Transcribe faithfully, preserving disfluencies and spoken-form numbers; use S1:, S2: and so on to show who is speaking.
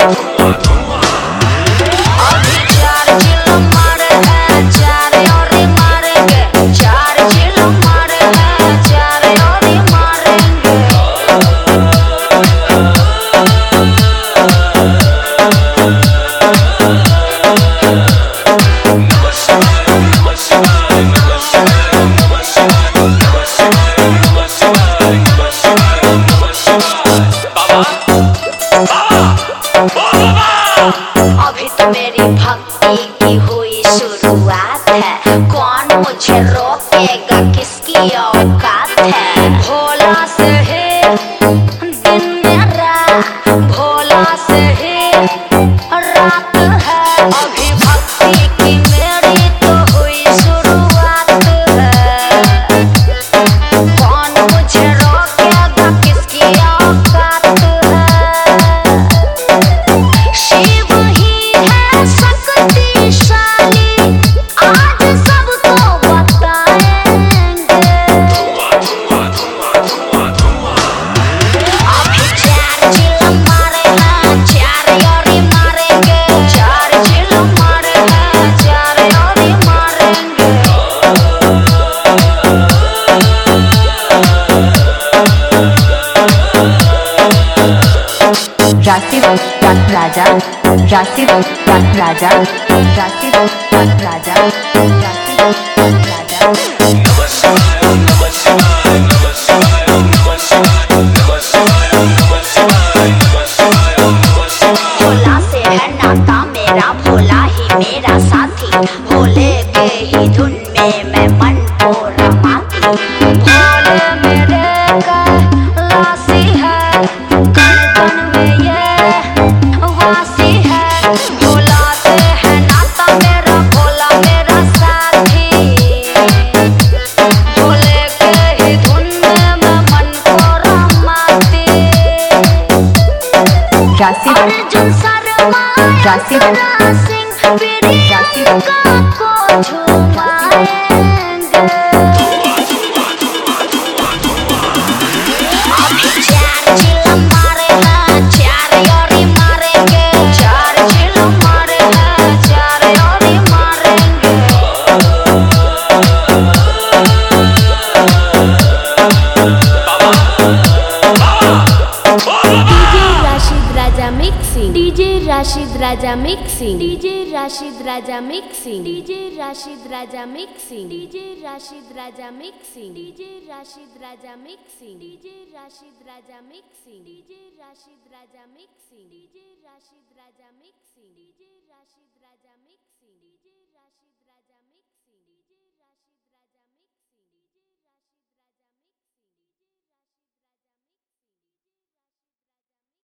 S1: अभी चार चिल मारे हैं, चार और मारेंगे, चार चिल मारे हैं, चार और मारेंगे। अभी तो मेरी भक्ति की हुई शुरुआत है, कौन मुझे रोकेगा, किसकी औकात है। भोला से ही दिन मेरा, भोला से ही रात है। अभी भक्ति की मेरी तो हुई शुरुआत है, कौन मुझे रोकेगा, किसकी औकात है। शिव ही है शक्तिशाली, आज सबको बताएंगे। अभी चार चिल मारे हैं, चार और मारेंगे, चार चिल मारे हैं, चार और मारेंगे।
S2: राशिद राजा, राशिद राजा, राशिद राजा, राशिद राजा।
S1: भोला से है नाता मेरा, भोला ही मेरा साथी, भोले के ही धुन में मैं मन को रमाती। भोले मेरे कैलाशी है, कण कण में ये वासी है। भोला से है नाता मेरा, भोला मेरा साथी, भोले के ही धुन में मैं मन को रमाती।
S2: राशिद
S1: अर्जुन शर्मा
S2: राशिद
S1: सिंह प्रियंका को झुमाएंगे। अभी चार चिल मारे हैं, चार और मारेंगे, चार चिल मारे हैं, चार और मारेंगे।
S3: DJ Rashid Raja mixing, DJ Rashid Raja mixing, DJ Rashid Raja mixing, DJ Rashid Raja mixing, DJ Rashid Raja mixing, DJ Rashid Raja mixing, DJ Rashid Raja mixing, DJ Rashid Raja mixing, DJ Rashid Raja mixing, DJ Rashid Raja mixing, DJ Rashid